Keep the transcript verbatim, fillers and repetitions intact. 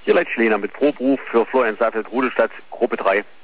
Ihr Leitschlehner mit Proberuf für Florian Seifeld, Rudelstadt, Gruppe drei.